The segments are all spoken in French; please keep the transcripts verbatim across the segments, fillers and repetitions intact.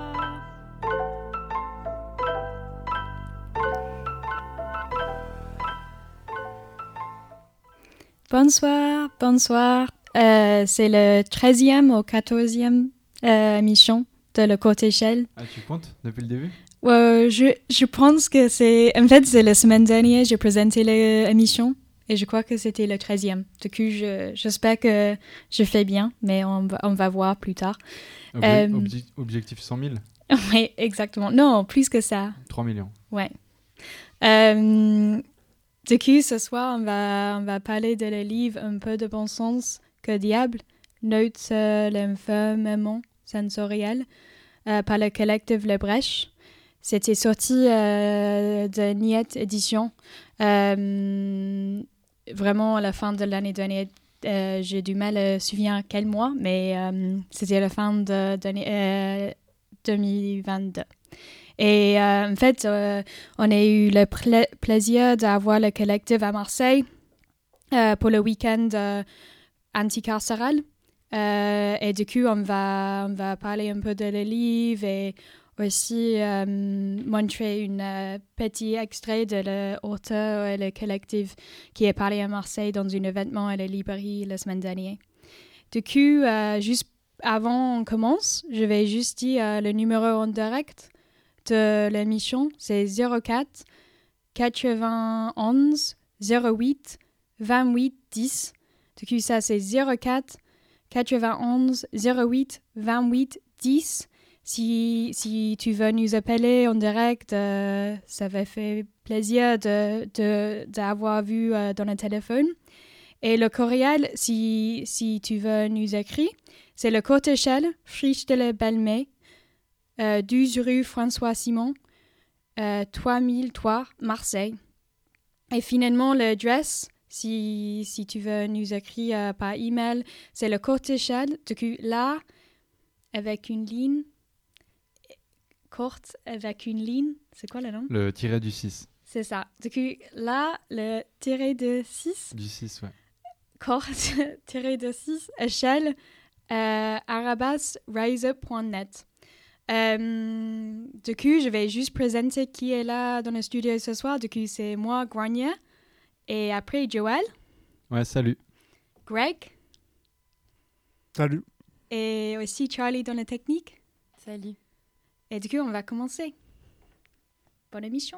Bonsoir. Bonsoir, bonsoir. Euh, c'est le treizième ou quatorzième euh, émission de Le Côté Échelle. Ah, tu comptes depuis le début? Euh, je, je pense que c'est... En fait, c'est la semaine dernière, j'ai présenté l'émission et je crois que c'était le treizième. Du coup, je, j'espère que je fais bien, mais on va, on va voir plus tard. Obje- Euh, obje- objectif cent mille? Oui, exactement. Non, plus que ça. trois millions. Ouais. Euh, du coup, ce soir, on va, on va parler de le livre Un peu de bon sens que diable, note sur l'enfermement sensoriel euh, par le collectif Le Brèche. C'était sorti euh, de Niette Édition. Euh, vraiment, à la fin de l'année dernière, euh, j'ai du mal à me souvenir quel mois, mais euh, c'était à la fin de, de euh, deux mille vingt-deux. Et euh, en fait, euh, on a eu le pla- plaisir d'avoir le collectif à Marseille euh, pour le week-end euh, anticarcéral. Euh, et du coup, on va, on va parler un peu de le livre et aussi euh, montrer un euh, petit extrait de l'auteur et le collectif qui est parlé à Marseille dans un événement à la librairie la semaine dernière. Du coup, euh, juste avant qu'on commence, je vais juste dire euh, le numéro en direct de l'émission, c'est zéro quatre quatre-vingt-onze zéro huit vingt-huit dix. Du coup, ça, c'est zéro quatre quatre-vingt-onze zéro huit vingt-huit dix. Si, si tu veux nous appeler en direct, euh, ça va faire plaisir de, de, d'avoir vu euh, dans le téléphone. Et le courriel, si, si tu veux nous écrire, c'est le Côté Échelle, Friche de la Belmée, euh, douze rue François Simon, euh, trois mille trois, Marseille. Et finalement, l'adresse, si, si tu veux nous écrire euh, par email, c'est le Côté Échelle, du coup, là, avec une ligne courte, avec une ligne, c'est quoi le nom? Le tiret du six. C'est ça. Du coup, là, le tiré de six. Du six, ouais. Courte, tiré de six, échelle, euh, arabas rise point net. Euh, du coup, je vais juste présenter qui est là dans le studio ce soir. Du coup, c'est moi, Grania, et après Joël, Ouais, salut. Greg, Salut. et aussi Charlie dans la technique. Salut. Et du coup, on va commencer. Bonne émission.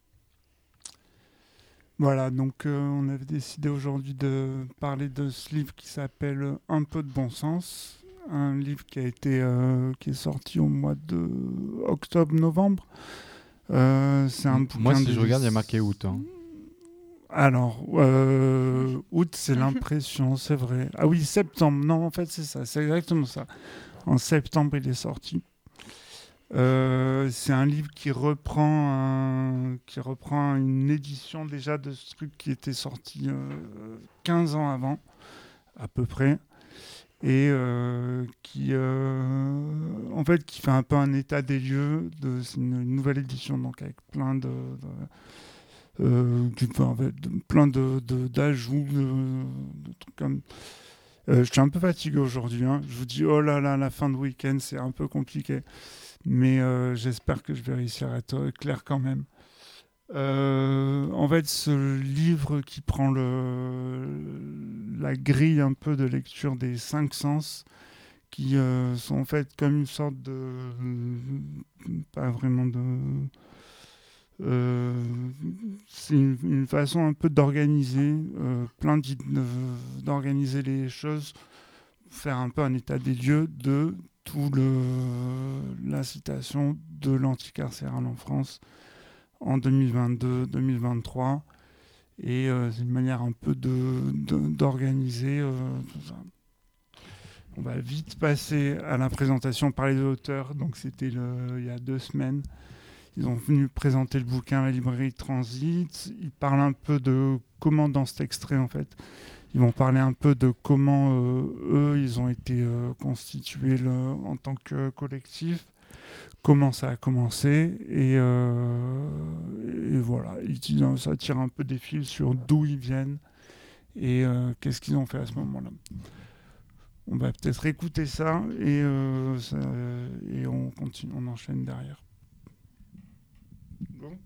Voilà, donc euh, on avait décidé aujourd'hui de parler de ce livre qui s'appelle Un peu de bon sens, un livre qui a été euh, qui est sorti au mois de octobre-novembre. Euh, c'est un bouquin Moi, si de- je regarde, il y a marqué août. Hein. Alors, euh, août, c'est l'impression, c'est vrai. Ah oui, septembre. Non, en fait, c'est ça, c'est exactement ça. En septembre, il est sorti. Euh, c'est un livre qui reprend, un- qui reprend une édition déjà de ce truc qui était sorti euh, quinze ans avant, à peu près, et euh, qui, euh, en fait, qui fait un peu un état des lieux. De, c'est une, une nouvelle édition, donc avec plein de, de, euh, qui fait, en fait, de- plein de, de- d'ajouts, de, de trucs comme. Euh, je suis un peu fatigué aujourd'hui. Hein. Je vous dis, oh là là, la fin de week-end, c'est un peu compliqué. Mais euh, j'espère que je vais réussir à être clair quand même. Euh, en fait, ce livre qui prend le, la grille un peu de lecture des cinq sens, qui euh, sont en fait comme une sorte de... pas vraiment de... Euh, c'est une, une façon un peu d'organiser, euh, plein d'id- de- d'organiser les choses, faire un peu un état des lieux de tout le, la situation de l'anticarcéral en France en deux mille vingt-deux deux mille vingt-trois. Et euh, c'est une manière un peu de, de- d'organiser euh, tout ça. On va vite passer à la présentation par les auteurs. Donc c'était le, il y a deux semaines. Ils ont venu présenter le bouquin à la librairie Transit. Ils parlent un peu de comment dans cet extrait en fait. Ils vont parler un peu de comment euh, eux, ils ont été euh, constitués le, en tant que collectif, comment ça a commencé, et, euh, et voilà, ils, ça tire un peu des fils sur d'où ils viennent et euh, qu'est-ce qu'ils ont fait à ce moment-là. On va peut-être écouter ça et, euh, ça, et on continue. continue, on enchaîne derrière. Bon.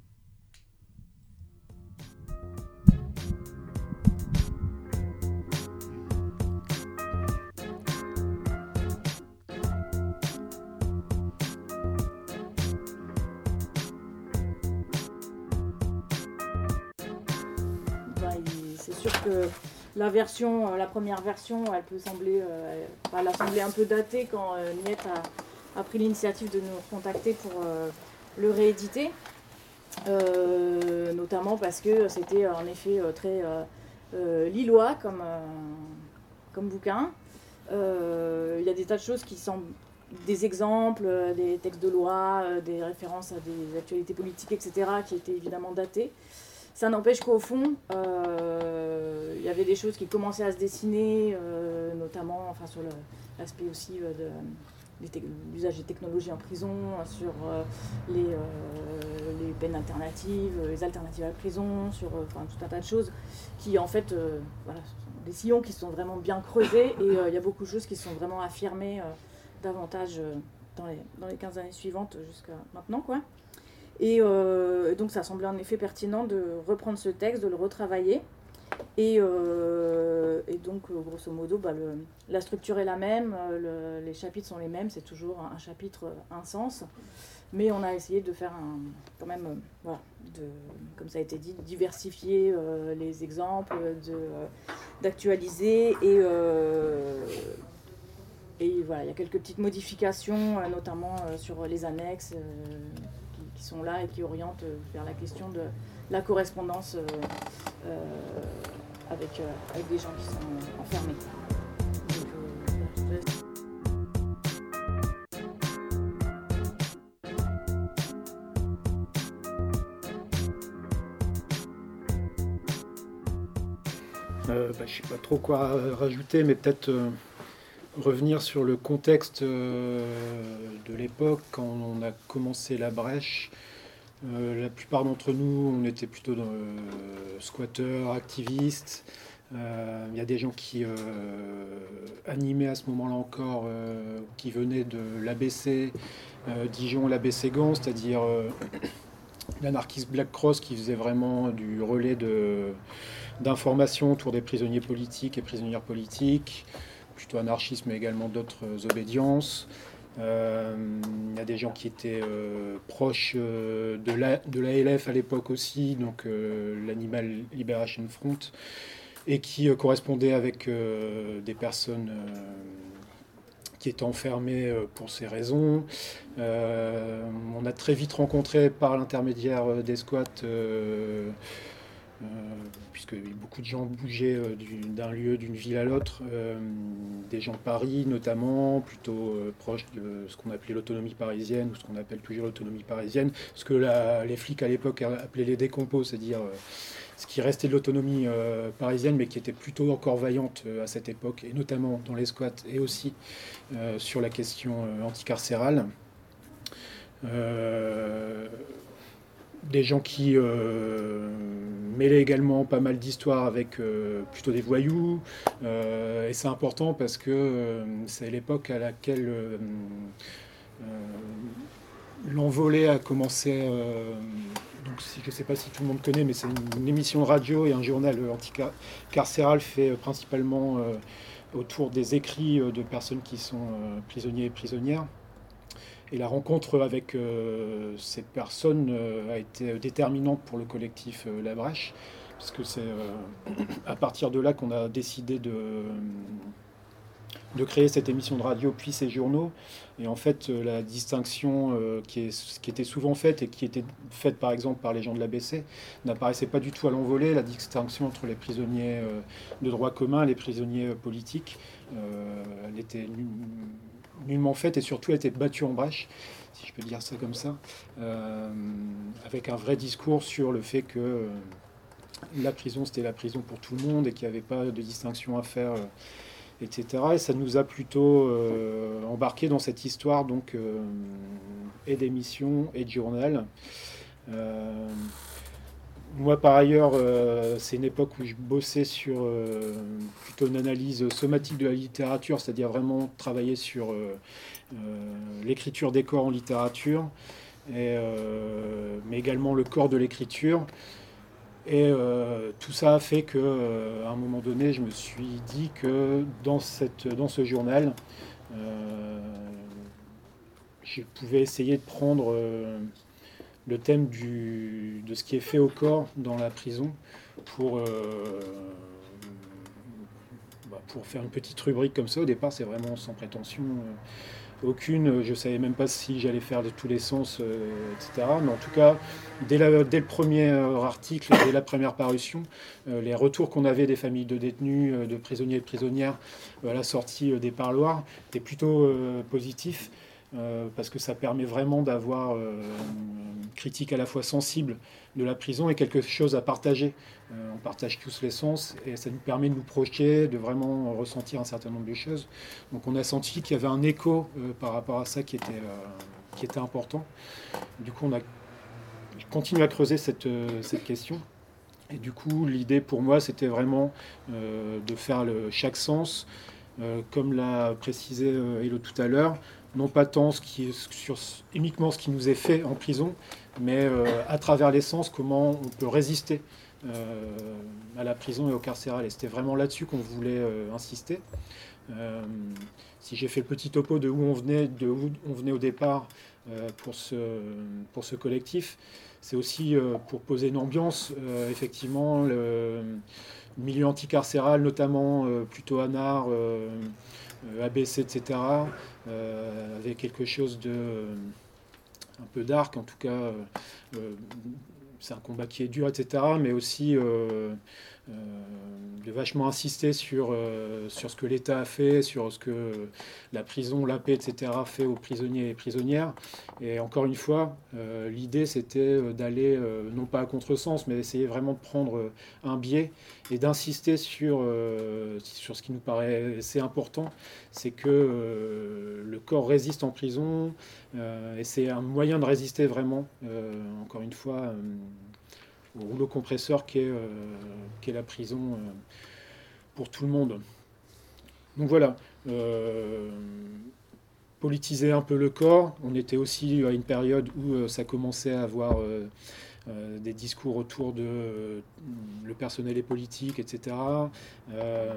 C'est sûr que la version, la première version, elle peut sembler, euh, elle a semblé un peu datée quand euh, Niette a, a pris l'initiative de nous contacter pour euh, le rééditer, euh, notamment parce que c'était en effet très euh, euh, lillois comme, euh, comme bouquin. Euh, il y a des tas de choses qui semblent des exemples, des textes de loi, des références à des actualités politiques, et cetera, qui étaient évidemment datées. Ça n'empêche qu'au fond, euh, il y avait des choses qui commençaient à se dessiner, euh, notamment enfin, sur le, l'aspect aussi euh, de, de l'usage des technologies en prison, sur euh, les, euh, les peines alternatives, les alternatives à la prison, sur euh, enfin, tout un tas de choses qui en fait, euh, voilà, ce sont des sillons qui sont vraiment bien creusés et euh, il y a beaucoup de choses qui sont vraiment affirmées euh, davantage euh, dans, les, dans les quinze années suivantes jusqu'à maintenant, quoi. Et euh, donc ça semblait en effet pertinent de reprendre ce texte, de le retravailler. Et, euh, et donc grosso modo, bah, le, la structure est la même, le, les chapitres sont les mêmes, c'est toujours un, un chapitre, un sens. Mais on a essayé de faire un, quand même, euh, voilà, de, comme ça a été dit, de diversifier euh, les exemples, de, euh, d'actualiser. Et, euh, et voilà, il y a quelques petites modifications, euh, notamment euh, sur les annexes. Euh, qui sont là et qui orientent vers la question de la correspondance euh, euh, avec, euh, avec des gens qui sont enfermés. Donc, euh, euh, bah, je ne sais pas trop quoi rajouter, mais peut-être euh, revenir sur le contexte euh, de l'époque, quand on a commencé la brèche. Euh, la plupart d'entre nous, on était plutôt dans, euh, squatteurs, activistes. Il euh, y a des gens qui euh, animaient à ce moment-là encore, euh, qui venaient de l'A B C, euh, Dijon, l'A B C Gand, c'est-à-dire euh, l'anarchiste Black Cross qui faisait vraiment du relais de, d'informations autour des prisonniers politiques et prisonnières politiques, plutôt anarchisme mais également d'autres obédiences. Il euh, y a des gens qui étaient euh, proches euh, de, la, de l'A L F à l'époque aussi, donc euh, l'Animal Liberation Front, et qui euh, correspondaient avec euh, des personnes euh, qui étaient enfermées euh, pour ces raisons. Euh, on a très vite rencontré par l'intermédiaire des squats, euh, Euh, puisque beaucoup de gens bougeaient euh, du, d'un lieu, d'une ville à l'autre, euh, des gens de Paris notamment, plutôt euh, proches de ce qu'on appelait l'autonomie parisienne, ou ce qu'on appelle toujours l'autonomie parisienne, ce que la, les flics à l'époque appelaient les décompos, c'est-à-dire euh, ce qui restait de l'autonomie euh, parisienne, mais qui était plutôt encore vaillante euh, à cette époque, et notamment dans les squats, et aussi euh, sur la question euh, anticarcérale. Euh, des gens qui euh, mêlaient également pas mal d'histoires avec euh, plutôt des voyous. Euh, et c'est important parce que euh, c'est l'époque à laquelle euh, euh, l'envolée a commencé. Euh, donc, si, je ne sais pas si tout le monde connaît, mais c'est une, une émission de radio et un journal anticarcéral fait euh, principalement euh, autour des écrits euh, de personnes qui sont euh, prisonniers et prisonnières. Et la rencontre avec euh, ces personnes euh, a été déterminante pour le collectif euh, La Brèche, parce que c'est euh, à partir de là qu'on a décidé de, de créer cette émission de radio, puis ces journaux. Et en fait, euh, la distinction euh, qui, est, qui était souvent faite, et qui était faite par exemple par les gens de l'A B C, n'apparaissait pas du tout à l'envolée, la distinction entre les prisonniers euh, de droit commun et les prisonniers euh, politiques. Euh, elle était nullement faite, et surtout elle était battue en brèche, si je peux dire ça comme ça, euh, avec un vrai discours sur le fait que euh, la prison c'était la prison pour tout le monde et qu'il n'y avait pas de distinction à faire, euh, et cetera. Et ça nous a plutôt euh, embarqué dans cette histoire donc euh, et d'émission et de journal. Euh, moi, par ailleurs, euh, c'est une époque où je bossais sur euh, plutôt une analyse somatique de la littérature, c'est-à-dire vraiment travailler sur euh, euh, l'écriture des corps en littérature, et, euh, mais également le corps de l'écriture. Et euh, tout ça a fait qu'à euh, un moment donné, je me suis dit que dans, cette, dans ce journal, euh, je pouvais essayer de prendre euh, le thème du, de ce qui est fait au corps dans la prison pour, euh, bah, pour faire une petite rubrique comme ça. Au départ, c'est vraiment sans prétention euh, aucune. Je ne savais même pas si j'allais faire de tous les sens, euh, et cetera. Mais en tout cas, dès, la, dès le premier article, dès la première parution, euh, les retours qu'on avait des familles de détenus, euh, de prisonniers et de prisonnières euh, à la sortie euh, des parloirs étaient plutôt euh, positifs. Euh, parce que ça permet vraiment d'avoir euh, une critique à la fois sensible de la prison et quelque chose à partager. Euh, on partage tous les sens et ça nous permet de nous projeter, de vraiment ressentir un certain nombre de choses. Donc on a senti qu'il y avait un écho euh, par rapport à ça qui était, euh, qui était important. Du coup, on a continué à creuser cette, euh, cette question. Et du coup, l'idée pour moi, c'était vraiment euh, de faire le, chaque sens, euh, comme l'a précisé euh, Hello tout à l'heure, non pas tant ce qui est sur, uniquement ce qui nous est fait en prison, mais euh, à travers les sens, comment on peut résister euh, à la prison et au carcéral. Et c'était vraiment là-dessus qu'on voulait euh, insister. Euh, si j'ai fait le petit topo de où on venait, de où on venait au départ euh, pour, ce, pour ce collectif, c'est aussi euh, pour poser une ambiance. Euh, effectivement, le milieu anticarcéral, notamment euh, plutôt anard, euh, A B C, et cetera, euh, avec quelque chose de euh, un peu dark, en tout cas, euh, euh, c'est un combat qui est dur, et cetera, mais aussi euh, euh, de vachement insister sur, euh, sur ce que l'État a fait, sur ce que la prison, l'A P, et cetera, fait aux prisonniers et prisonnières. Et encore une fois, euh, l'idée, c'était d'aller, euh, non pas à contresens, mais essayer vraiment de prendre un biais et d'insister sur, euh, sur ce qui nous paraît assez important, c'est que euh, le corps résiste en prison, euh, et c'est un moyen de résister vraiment, euh, encore une fois, euh, au rouleau compresseur qu'est euh, qu'est la prison euh, pour tout le monde. Donc voilà, euh, politiser un peu le corps. On était aussi à une période où euh, ça commençait à avoir euh, euh, des discours autour de euh, le personnel et politique, et cetera. Euh,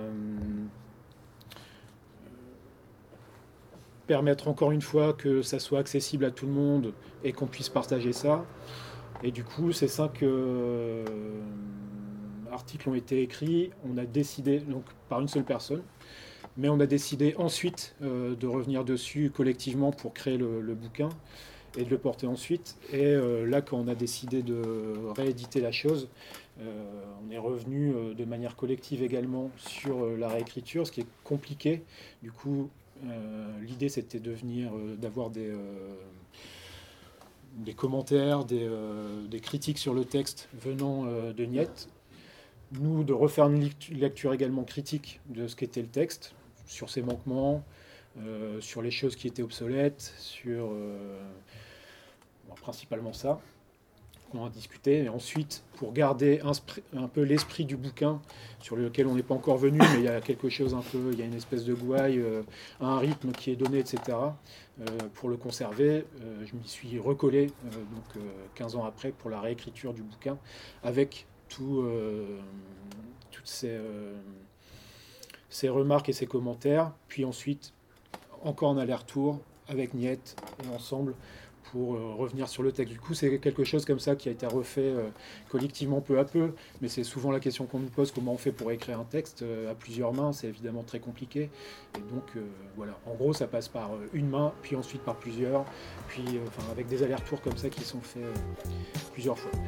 permettre encore une fois que ça soit accessible à tout le monde et qu'on puisse partager ça. Et du coup, ces cinq euh, articles ont été écrits. On a décidé, donc par une seule personne, mais on a décidé ensuite euh, de revenir dessus collectivement pour créer le, le bouquin et de le porter ensuite. Et euh, là, quand on a décidé de rééditer la chose, euh, on est revenu euh, de manière collective également sur euh, la réécriture, ce qui est compliqué. Du coup, euh, l'idée, c'était de venir, euh, d'avoir des... Euh, des commentaires, des, euh, des critiques sur le texte venant euh, de Niette. Nous, de refaire une lecture également critique de ce qu'était le texte, sur ses manquements, euh, sur les choses qui étaient obsolètes, sur euh, bon, principalement ça qu'on a discuté. Et ensuite, pour garder un, un peu l'esprit du bouquin, sur lequel on n'est pas encore venu, mais il y a quelque chose un peu, il y a une espèce de gouaille, euh, un rythme qui est donné, et cetera. Euh, pour le conserver, euh, je m'y suis recollé euh, donc, euh, quinze ans après pour la réécriture du bouquin, avec tout, euh, toutes ces, euh, ces remarques et ces commentaires, puis ensuite encore en aller-retour avec Niette et ensemble pour euh, revenir sur le texte. Du coup, c'est quelque chose comme ça qui a été refait euh, collectivement peu à peu, mais c'est souvent la question qu'on nous pose, comment on fait pour écrire un texte euh, à plusieurs mains, c'est évidemment très compliqué. Et donc, euh, voilà, en gros, ça passe par euh, une main, puis ensuite par plusieurs, puis euh, enfin, avec des allers-retours comme ça qui sont faits euh, plusieurs fois.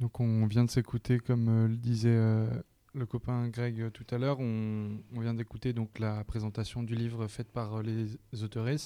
Donc on vient de s'écouter, comme euh, le disait euh, le copain Greg euh, tout à l'heure, on, on vient d'écouter donc la présentation du livre faite par euh, les auteuresses.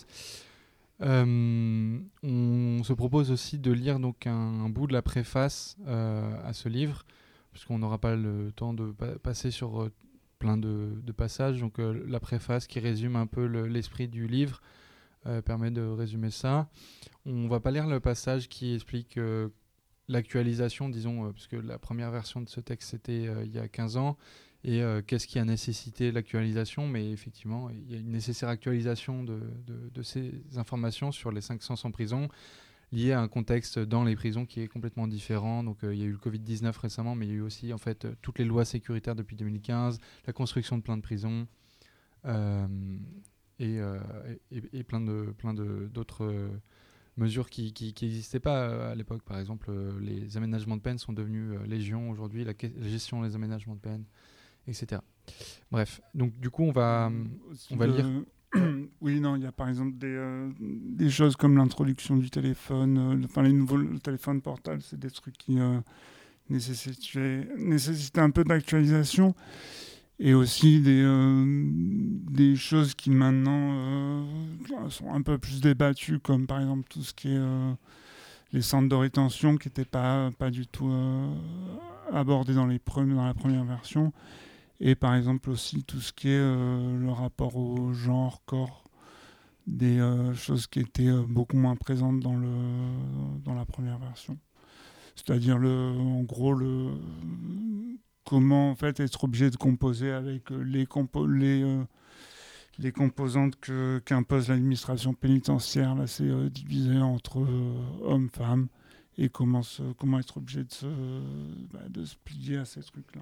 Euh, on se propose aussi de lire donc un, un bout de la préface euh, à ce livre, puisqu'on n'aura pas le temps de pa- passer sur euh, plein de, de passages. Donc euh, la préface qui résume un peu le, l'esprit du livre euh, permet de résumer ça. On va pas lire le passage qui explique euh, l'actualisation, disons, euh, puisque la première version de ce texte c'était euh, il y a quinze ans, et euh, qu'est-ce qui a nécessité l'actualisation, mais effectivement il y a une nécessaire actualisation de, de, de ces informations sur les cinq cents sans prison, lié à un contexte dans les prisons qui est complètement différent. Donc euh, il y a eu le covid dix-neuf récemment, mais il y a eu aussi en fait euh, toutes les lois sécuritaires depuis deux mille quinze, la construction de plein de prisons, euh, et, euh, et, et plein, de, plein de, d'autres euh, mesures qui n'existaient pas euh, à l'époque. Par exemple, euh, les aménagements de peine sont devenus euh, légion aujourd'hui, la, que- la gestion des aménagements de peine, et cetera. Bref, donc du coup, on va, Aussi on va de- lire. Oui, non, il y a par exemple des, euh, des choses comme l'introduction du téléphone, euh, le- enfin les nouveaux le téléphone portable, c'est des trucs qui euh, nécessitaient, nécessitaient un peu d'actualisation. Et aussi des, euh, des choses qui maintenant euh, sont un peu plus débattues, comme par exemple tout ce qui est euh, les centres de rétention qui n'étaient pas, pas du tout euh, abordés dans, les pre- dans la première version. Et par exemple aussi tout ce qui est euh, le rapport au genre, corps, des euh, choses qui étaient euh, beaucoup moins présentes dans, le, dans la première version. C'est-à-dire, le, en gros, le, comment en fait être obligé de composer avec euh, les, compo- les, euh, les composantes que, qu'impose l'administration pénitentiaire. Là, c'est euh, divisé entre euh, hommes, femmes, et comment, se, comment être obligé de se, bah, de se plier à ces trucs-là.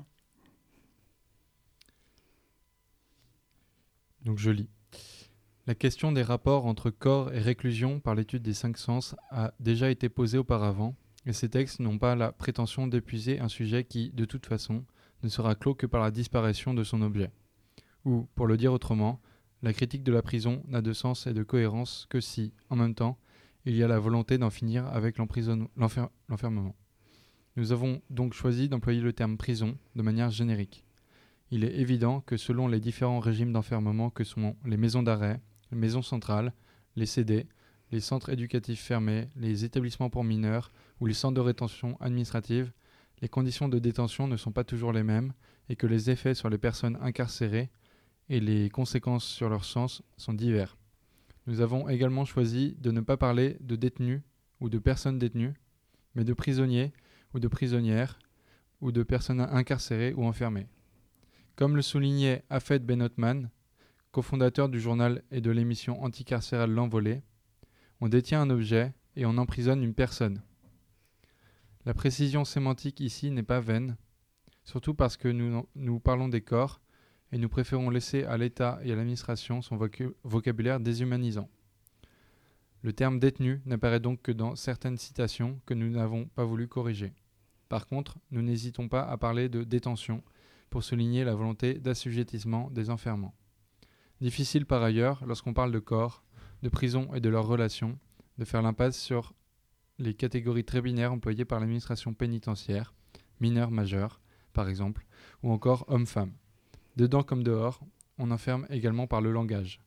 Donc je lis. La question des rapports entre corps et réclusion par l'étude des cinq sens a déjà été posée auparavant, et ces textes n'ont pas la prétention d'épuiser un sujet qui, de toute façon, ne sera clos que par la disparition de son objet. Ou, pour le dire autrement, la critique de la prison n'a de sens et de cohérence que si, en même temps, il y a la volonté d'en finir avec l'emprisonne- l'enfer- l'enfermement. Nous avons donc choisi d'employer le terme prison de manière générique. Il est évident que selon les différents régimes d'enfermement que sont les maisons d'arrêt, les maisons centrales, les C D, les centres éducatifs fermés, les établissements pour mineurs ou les centres de rétention administrative, les conditions de détention ne sont pas toujours les mêmes et que les effets sur les personnes incarcérées et les conséquences sur leur sens sont divers. Nous avons également choisi de ne pas parler de détenus ou de personnes détenues, mais de prisonniers ou de prisonnières ou de personnes incarcérées ou enfermées. Comme le soulignait Hafed Ben Othman, cofondateur du journal et de l'émission anticarcérale L'Envolée, on détient un objet et on emprisonne une personne. La précision sémantique ici n'est pas vaine, surtout parce que nous, nous parlons des corps et nous préférons laisser à l'État et à l'administration son voc- vocabulaire déshumanisant. Le terme détenu n'apparaît donc que dans certaines citations que nous n'avons pas voulu corriger. Par contre, nous n'hésitons pas à parler de détention pour souligner la volonté d'assujettissement des enfermants. Difficile par ailleurs, lorsqu'on parle de corps, de prison et de leurs relations, de faire l'impasse sur les catégories très binaires employées par l'administration pénitentiaire, mineurs majeurs, par exemple, ou encore hommes-femmes. Dedans comme dehors, on enferme également par le langage.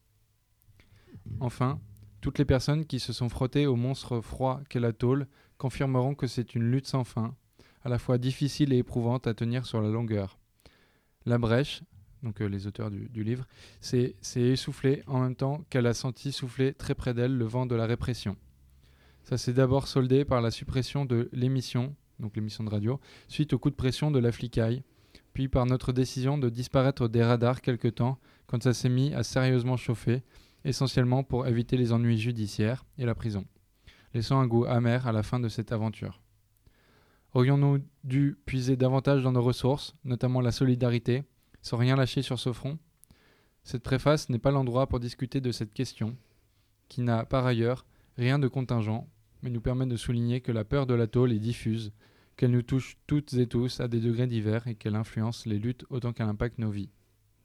Enfin, toutes les personnes qui se sont frottées au monstre froid qu'est la tôle confirmeront que c'est une lutte sans fin, à la fois difficile et éprouvante à tenir sur la longueur. La brèche, donc euh, les auteurs du, du livre, s'est, s'est essoufflée en même temps qu'elle a senti souffler très près d'elle le vent de la répression. Ça s'est d'abord soldé par la suppression de l'émission, donc l'émission de radio, suite au coup de pression de la flicaille, puis par notre décision de disparaître des radars quelque temps quand ça s'est mis à sérieusement chauffer, essentiellement pour éviter les ennuis judiciaires et la prison, laissant un goût amer à la fin de cette aventure. Aurions-nous dû puiser davantage dans nos ressources, notamment la solidarité, sans rien lâcher sur ce front ? Cette préface n'est pas l'endroit pour discuter de cette question, qui n'a par ailleurs rien de contingent, mais nous permet de souligner que la peur de la tôle est diffuse, qu'elle nous touche toutes et tous à des degrés divers et qu'elle influence les luttes autant qu'elle impacte nos vies.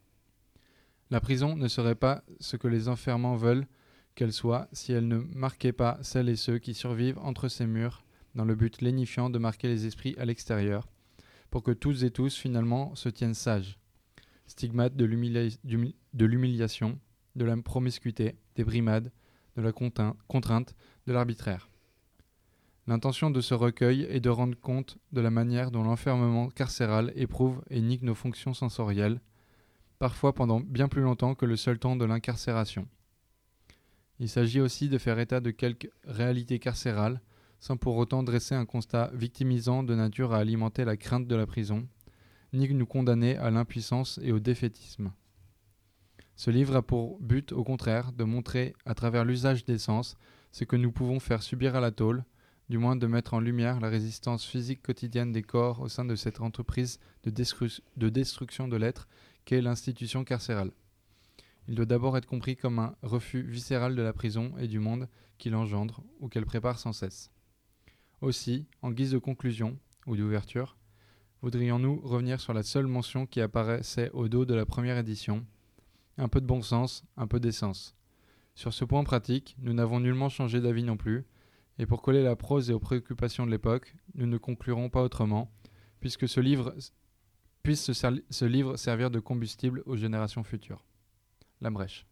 La prison ne serait pas ce que les enfermants veulent qu'elle soit si elle ne marquait pas celles et ceux qui survivent entre ces murs dans le but lénifiant de marquer les esprits à l'extérieur, pour que toutes et tous, finalement, se tiennent sages. Stigmate de, l'humilia- d'humi- de l'humiliation, de la promiscuité, des brimades, de la contin- contrainte, de l'arbitraire. L'intention de ce recueil est de rendre compte de la manière dont l'enfermement carcéral éprouve et nique nos fonctions sensorielles, parfois pendant bien plus longtemps que le seul temps de l'incarcération. Il s'agit aussi de faire état de quelques réalités carcérales, sans pour autant dresser un constat victimisant de nature à alimenter la crainte de la prison, ni nous condamner à l'impuissance et au défaitisme. Ce livre a pour but, au contraire, de montrer, à travers l'usage des sens, ce que nous pouvons faire subir à la tôle, du moins de mettre en lumière la résistance physique quotidienne des corps au sein de cette entreprise de, destru- de destruction de l'être qu'est l'institution carcérale. Il doit d'abord être compris comme un refus viscéral de la prison et du monde qui l'engendre ou qu'elle prépare sans cesse. Aussi, en guise de conclusion ou d'ouverture, voudrions-nous revenir sur la seule mention qui apparaissait au dos de la première édition, un peu de bon sens, un peu d'essence. Sur ce point pratique, nous n'avons nullement changé d'avis non plus, et pour coller la prose et aux préoccupations de l'époque, nous ne conclurons pas autrement, puisque ce livre puisse ce, ser- ce livre servir de combustible aux générations futures. Lambrèche.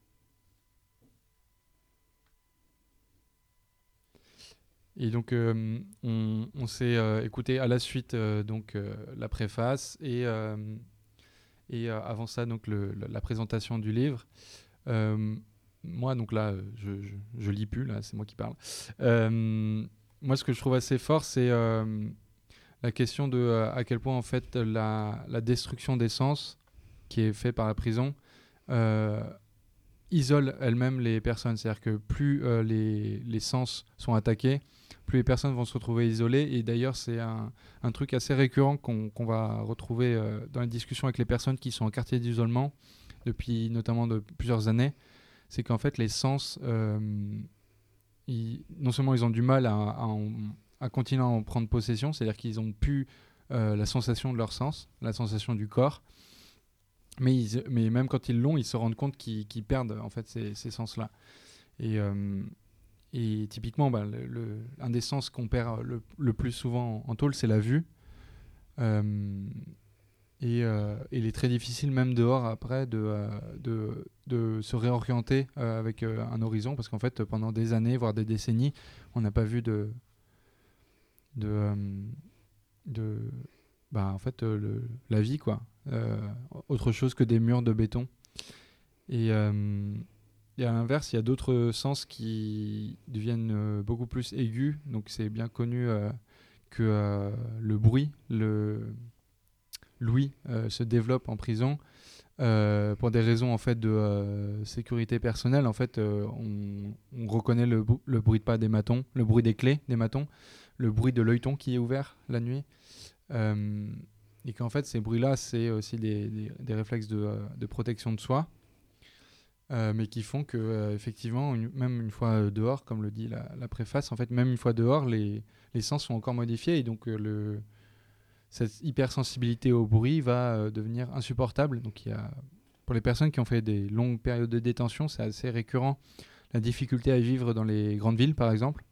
Et donc, euh, on, on s'est euh, écouté à la suite euh, donc, euh, la préface et, euh, et euh, avant ça, donc, le, la, la présentation du livre. Euh, moi, donc là, je, je, je lis plus, là, c'est moi qui parle. Euh, moi, ce que je trouve assez fort, c'est euh, la question de euh, à quel point, en fait, la, la destruction des sens qui est faite par la prison euh, isole elle-même les personnes. C'est-à-dire que plus euh, les, les sens sont attaqués, plus les personnes vont se retrouver isolées. Et d'ailleurs, c'est un, un truc assez récurrent qu'on, qu'on va retrouver euh, dans les discussions avec les personnes qui sont en quartier d'isolement depuis notamment de plusieurs années. C'est qu'en fait, les sens, euh, ils, non seulement ils ont du mal à, à, en, à continuer à en prendre possession, c'est-à-dire qu'ils n'ont plus euh, la sensation de leur sens, la sensation du corps, mais, ils, mais même quand ils l'ont, ils se rendent compte qu'ils, qu'ils perdent en fait ces, ces sens-là. Et, euh, et typiquement, bah, le, le, un des sens qu'on perd le, le plus souvent en, en tôle, c'est la vue. Euh, Et, euh, et il est très difficile, même dehors, après, de, euh, de, de se réorienter euh, avec euh, un horizon, parce qu'en fait, pendant des années, voire des décennies, on n'a pas vu de, de, euh, de bah, en fait, euh, le, la vie, quoi. Euh, autre chose que des murs de béton. Et, euh, et à l'inverse, il y a d'autres sens qui deviennent euh, beaucoup plus aigus. Donc, c'est bien connu euh, que euh, le bruit, le l'ouïe euh, se développe en prison euh, pour des raisons en fait de euh, sécurité personnelle. En fait, euh, on, on reconnaît le, bou- le bruit de pas des matons, le bruit des clés des matons, le bruit de l'œilleton qui est ouvert la nuit, euh, et qu'en fait ces bruits-là, c'est aussi des, des, des réflexes de, euh, de protection de soi, euh, mais qui font que euh, effectivement, une, même une fois euh, dehors, comme le dit la, la préface, en fait, même une fois dehors, les, les sens sont encore modifiés, et donc euh, le cette hypersensibilité au bruit va euh, devenir insupportable. Donc, il y a, pour les personnes qui ont fait des longues périodes de détention, c'est assez récurrent, la difficulté à vivre dans les grandes villes, par exemple.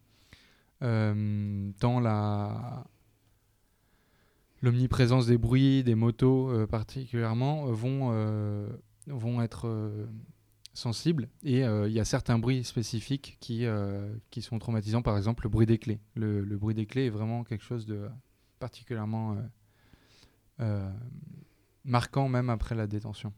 Euh, tant la, l'omniprésence des bruits, des motos euh, particulièrement, euh, vont, euh, vont être euh, sensibles. Et euh, il y a certains bruits spécifiques qui, euh, qui sont traumatisants, par exemple le bruit des clés. Le, le bruit des clés est vraiment quelque chose de particulièrement euh, euh, marquant même après la détention.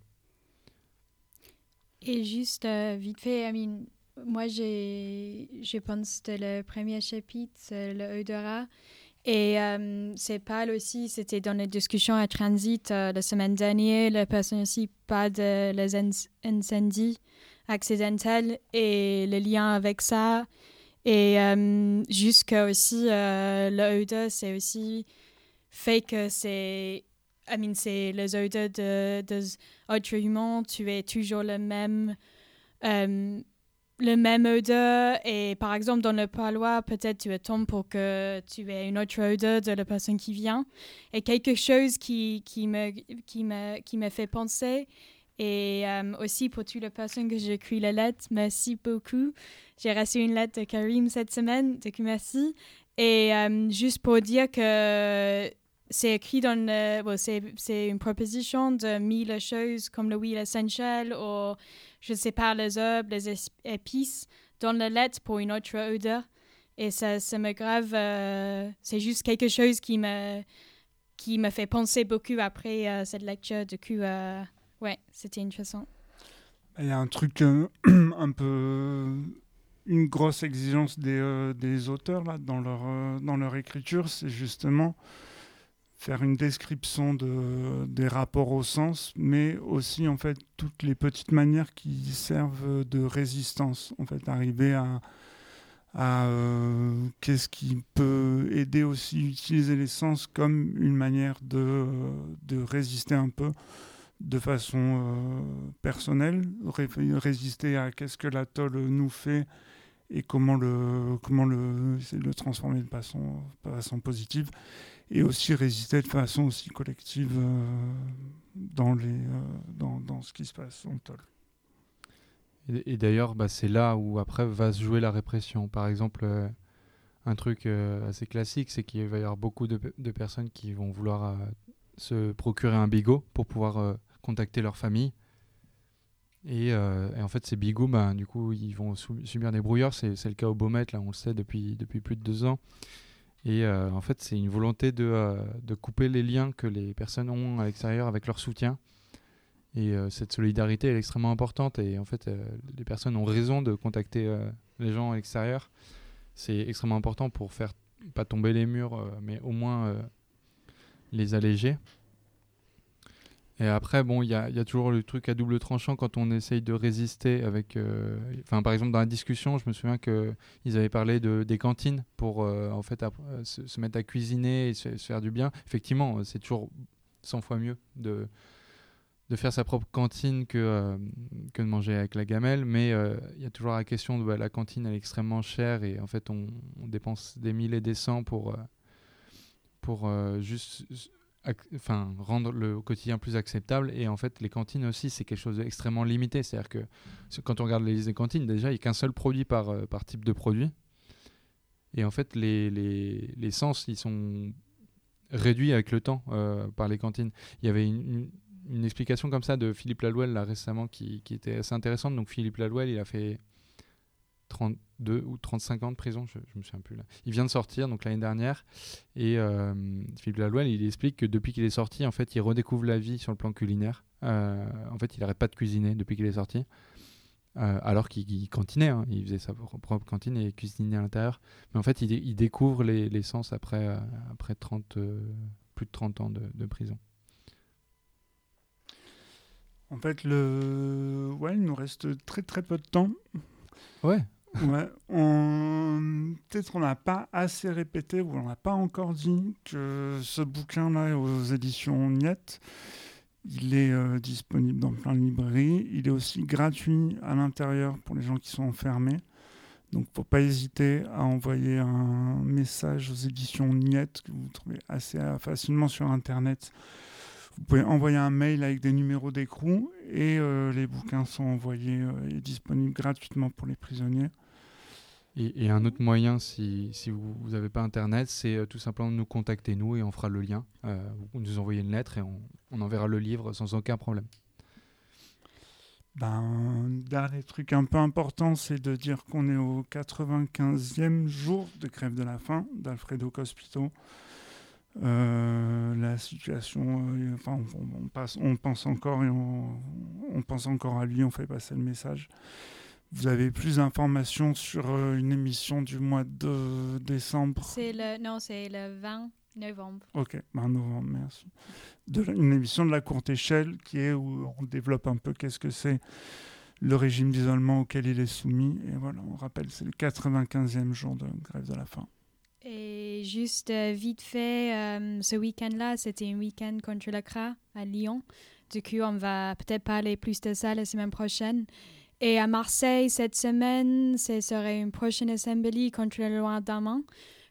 Et juste euh, vite fait, I mean, moi j'ai, je pense que le premier chapitre, c'est le odorat. Et euh, c'est pas aussi, c'était dans les discussions à Transit euh, la semaine dernière, la personne aussi parle de les incendies accidentels et le lien avec ça. Et euh, jusqu'à aussi, euh, l'odeur, c'est aussi fait que c'est, I mean, c'est les odeurs de, de autres humains, tu es toujours le même, euh, le même odeur. Et par exemple, dans le parloir, peut-être tu attends pour que tu aies une autre odeur de la personne qui vient. Et quelque chose qui, qui, me, qui, me, qui me fait penser. Et euh, aussi pour toutes les personnes que j'ai écrit la lettre, merci beaucoup. J'ai reçu une lettre de Karim cette semaine, de merci. Et euh, juste pour dire que c'est écrit dans le, bon, c'est, c'est une proposition de mille choses comme l'huile essentielle ou, je ne sais pas, les herbes, les épices dans la lettre pour une autre odeur. Et ça, ça me grave, euh, c'est juste quelque chose qui me, qui me fait penser beaucoup après euh, cette lecture. Du coup, euh, ouais, c'était intéressant. Il y a un truc euh, un peu... Une grosse exigence des, euh, des auteurs là, dans, leur, euh, dans leur écriture, c'est justement faire une description de, des rapports au sens, mais aussi en fait toutes les petites manières qui servent de résistance. En fait, arriver à, à euh, qu'est-ce qui peut aider aussi à utiliser les sens comme une manière de, euh, de résister un peu de façon euh, personnelle, ré- résister à qu'est-ce que l'atoll nous fait et comment le, comment le, le transformer de façon, de façon positive, et aussi résister de façon aussi collective euh, dans, les, euh, dans, dans ce qui se passe en tôle. Et, et d'ailleurs, bah, c'est là où après va se jouer la répression. Par exemple, euh, un truc euh, assez classique, c'est qu'il va y avoir beaucoup de, de personnes qui vont vouloir euh, se procurer un bigot pour pouvoir euh, contacter leur famille. Et, euh, et en fait, ces bigots, bah, du coup, ils vont sou- subir des brouilleurs. C'est, c'est le cas au Baumettes, là, on le sait depuis, depuis plus de deux ans. Et euh, en fait, c'est une volonté de, euh, de couper les liens que les personnes ont à l'extérieur avec leur soutien. Et euh, cette solidarité elle est extrêmement importante. Et en fait, euh, les personnes ont raison de contacter euh, les gens à l'extérieur. C'est extrêmement important pour faire pas tomber les murs, euh, mais au moins euh, les alléger. Et après, bon, il y a, y a toujours le truc à double tranchant quand on essaye de résister avec... euh, Enfin, par exemple, dans la discussion, je me souviens qu'ils avaient parlé de, des cantines pour euh, en fait, ap- euh, se, se mettre à cuisiner et se, se faire du bien. Effectivement, euh, c'est toujours cent fois mieux de, de faire sa propre cantine que, euh, que de manger avec la gamelle. Mais il euh, y a toujours la question de bah, la cantine, elle est extrêmement chère et en fait, on, on dépense des mille et des cents pour, euh, pour euh, juste... Enfin, rendre le quotidien plus acceptable. Et en fait, les cantines aussi, c'est quelque chose d'extrêmement limité. C'est-à-dire que quand on regarde les, les cantines, déjà, il n'y a qu'un seul produit par, euh, par type de produit. Et en fait, les, les, les sens, ils sont réduits avec le temps euh, par les cantines. Il y avait une, une, une explication comme ça de Philippe Lalouel, là, récemment, qui, qui était assez intéressante. Donc, Philippe Lalouel, il a fait trente-deux ou trente-cinq ans de prison, je, je me souviens plus là. Il vient de sortir, donc l'année dernière, et euh, Philippe Lalouel, il explique que depuis qu'il est sorti, en fait, il redécouvre la vie sur le plan culinaire. Euh, en fait, il n'arrête pas de cuisiner depuis qu'il est sorti, euh, alors qu'il, il cantinait, hein. Il faisait sa propre cantine et cuisinait à l'intérieur. Mais en fait, il, il découvre les, les sens après, euh, après trente, euh, plus de trente ans de, de prison. En fait, le... ouais, il nous reste très très peu de temps. Ouais. Ouais, on... peut-être on n'a pas assez répété ou on n'a pas encore dit que ce bouquin-là aux éditions Niette, il est euh, disponible dans plein de librairies. Il est aussi gratuit à l'intérieur pour les gens qui sont enfermés. Donc, il ne faut pas hésiter à envoyer un message aux éditions Niette que vous trouvez assez facilement sur Internet. Vous pouvez envoyer un mail avec des numéros d'écrou et euh, les bouquins sont envoyés euh, et disponibles gratuitement pour les prisonniers. Et, et un autre moyen, si, si vous n'avez pas Internet, c'est euh, tout simplement de nous contacter, nous, et on fera le lien. Euh, vous nous envoyez une lettre et on, on enverra le livre sans aucun problème. Ben, dernier truc un peu important, c'est de dire qu'on est au quatre-vingt-quinzième jour de grève de la faim d'Alfredo Cospito. Euh, la situation, euh, enfin, on, on, passe, on pense encore et on, on pense encore à lui, on fait passer le message. Vous avez plus d'informations sur euh, une émission du mois de décembre. C'est le, non, c'est le vingt novembre. Ok, ben novembre, merci. De la, une émission de la courte échelle qui est où on développe un peu qu'est-ce que c'est le régime d'isolement auquel il est soumis. Et voilà, on rappelle, c'est le quatre-vingt-quinzième jour de grève de la faim. Et juste euh, vite fait, euh, ce week-end-là, c'était un week-end contre le C R A à Lyon. Du coup, on va peut-être parler plus de ça la semaine prochaine. Et à Marseille, cette semaine, ce serait une prochaine assemblée contre la loi d'Armand.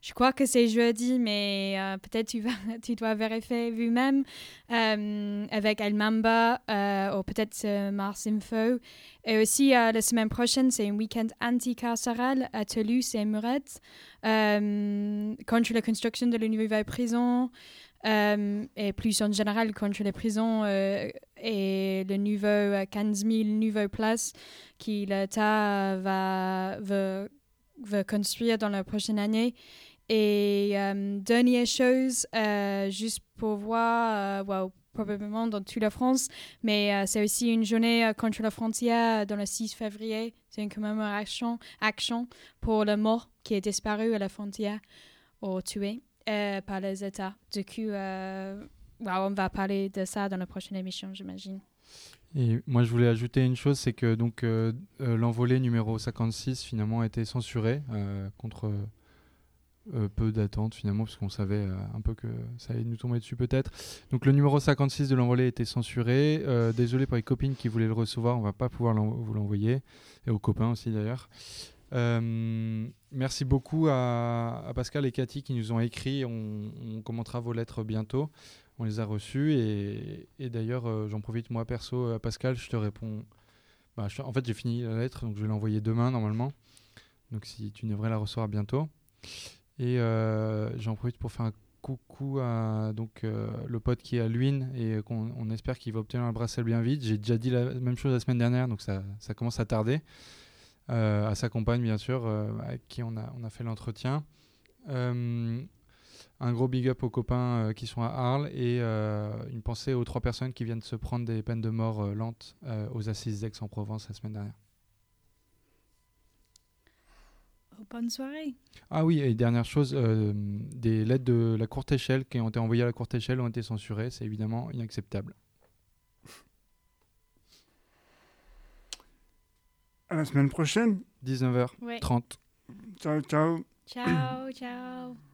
je crois que c'est jeudi, mais euh, peut-être tu, vas, tu dois vérifier vous-même euh, avec El Mamba euh, ou peut-être euh, Mars Info. Et aussi, euh, la semaine prochaine, c'est un week-end anti-carcéral à Toulouse et Muret euh, contre la construction de la nouvelle prison. Euh, et plus en général contre les prisons euh, et le nouveau euh, quinze mille nouvelles places que l'État va, va, va construire dans la prochaine année. Et euh, dernière chose, euh, juste pour voir, euh, well, probablement dans toute la France, mais euh, c'est aussi une journée euh, contre la frontière dans le six février. C'est une commémoration action pour le mort qui est disparu à la frontière ou tué. Euh, par les États. Du coup, euh, well, on va parler de ça dans la prochaine émission, j'imagine. Et moi, je voulais ajouter une chose, c'est que donc euh, euh, l'envolée numéro cinquante-six finalement a été censurée euh, contre euh, peu d'attentes finalement, parce qu'on savait euh, un peu que ça allait nous tomber dessus peut-être. Donc le numéro cinquante-six de l'envolée a été censuré. Euh, désolé pour les copines qui voulaient le recevoir, on va pas pouvoir l'en- vous l'envoyer, et aux copains aussi d'ailleurs. Euh, merci beaucoup à, à Pascal et Cathy qui nous ont écrit. On, on commentera vos lettres bientôt. On les a reçues et, et d'ailleurs, euh, j'en profite moi perso, à Pascal, je te réponds. Bah, je, en fait, j'ai fini la lettre, donc je vais l'envoyer demain normalement. Donc, si tu devrais la recevoir bientôt. Et euh, j'en profite pour faire un coucou à donc euh, le pote qui est à Luynes et qu'on on espère qu'il va obtenir un bracelet bien vite. J'ai déjà dit la même chose la semaine dernière, donc ça, ça commence à tarder. Euh, à sa compagne bien sûr, euh, avec qui on a, on a fait l'entretien. Euh, un gros big up aux copains euh, qui sont à Arles et euh, une pensée aux trois personnes qui viennent de se prendre des peines de mort euh, lentes euh, aux assises d'Aix-en-Provence la semaine dernière. Oh, bonne soirée. Ah oui, et dernière chose, euh, des lettres de la courte échelle qui ont été envoyées à la courte échelle ont été censurées, c'est évidemment inacceptable. À la semaine prochaine. dix-neuf heures trente. Ouais. Ciao, ciao. Ciao, ciao.